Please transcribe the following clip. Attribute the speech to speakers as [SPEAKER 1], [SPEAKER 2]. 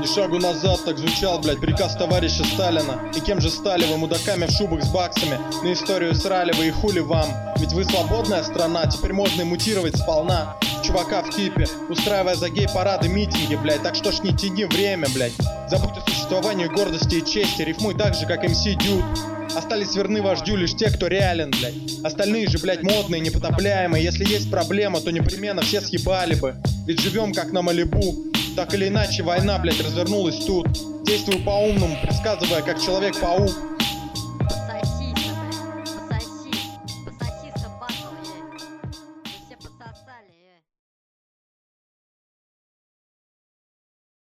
[SPEAKER 1] Ни шагу назад, так звучал, блядь, приказ товарища Сталина. И кем же стали вы, мудаками в шубах с баксами? На историю срали вы и хули вам? Ведь вы свободная страна, теперь можно и мутировать сполна. Чувака в типе, устраивая за гей-парады, митинги, блядь. Так что ж не тяни время, блядь. Забудь о существовании гордости и чести. Рифмуй так же, как МС Дюд. Остались верны вождю лишь те, кто реален, блядь. Остальные же, блядь, модные, непотопляемые. Если есть проблема, то непременно все съебали бы. Ведь живем как на Малибу. Так или иначе, война, блядь, развернулась тут. Действую по-умному, предсказывая, как Человек-паук.